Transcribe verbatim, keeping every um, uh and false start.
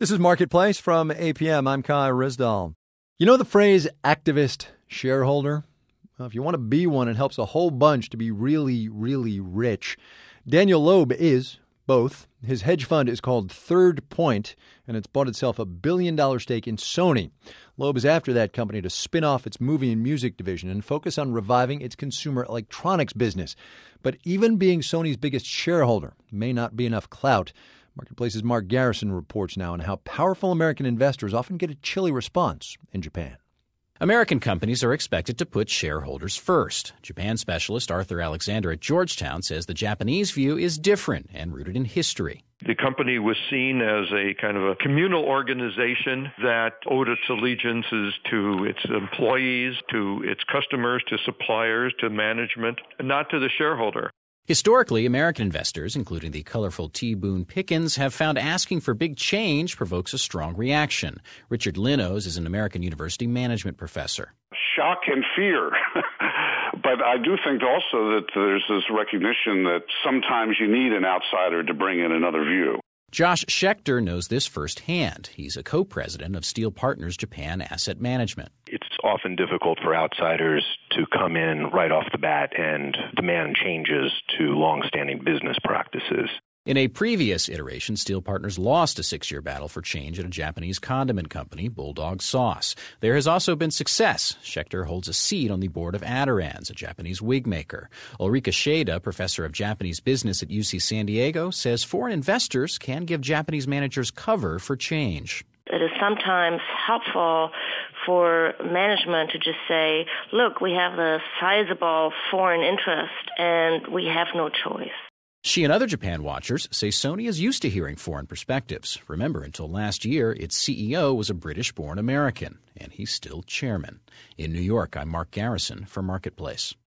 This is Marketplace from A P M. I'm Kai Rizdal. You know the phrase activist shareholder? Well, if you want to be one, it helps a whole bunch to be really, really rich. Daniel Loeb is both. His hedge fund is called Third Point, and it's bought itself a billion-dollar stake in Sony. Loeb is after that company to spin off its movie and music division and focus on reviving its consumer electronics business. But even being Sony's biggest shareholder may not be enough clout. Marketplace's Mark Garrison reports now on how powerful American investors often get a chilly response in Japan. American companies are expected to put shareholders first. Japan specialist Arthur Alexander at Georgetown says the Japanese view is different and rooted in history. The company was seen as a kind of a communal organization that owed its allegiances to its employees, to its customers, to suppliers, to management, and not to the shareholder. Historically, American investors, including the colorful T. Boone Pickens, have found asking for big change provokes a strong reaction. Richard Linnos is an American University management professor. Shock and fear. But I do think also that there's this recognition that sometimes you need an outsider to bring in another view. Josh Schechter knows this firsthand. He's a co-president of Steel Partners Japan Asset Management. It's often difficult for outsiders to come in right off the bat and demand changes to long-standing business practices. In a previous iteration, Steel Partners lost a six-year battle for change at a Japanese condiment company, Bulldog Sauce. There has also been success. Schechter holds a seat on the board of Adirans, a Japanese wig maker. Ulrika Sheda, professor of Japanese business at U C San Diego, says foreign investors can give Japanese managers cover for change. It is sometimes helpful for management to just say, look, we have a sizable foreign interest and we have no choice. She and other Japan watchers say Sony is used to hearing foreign perspectives. Remember, until last year, its C E O was a British-born American, and he's still chairman. In New York, I'm Mark Garrison for Marketplace.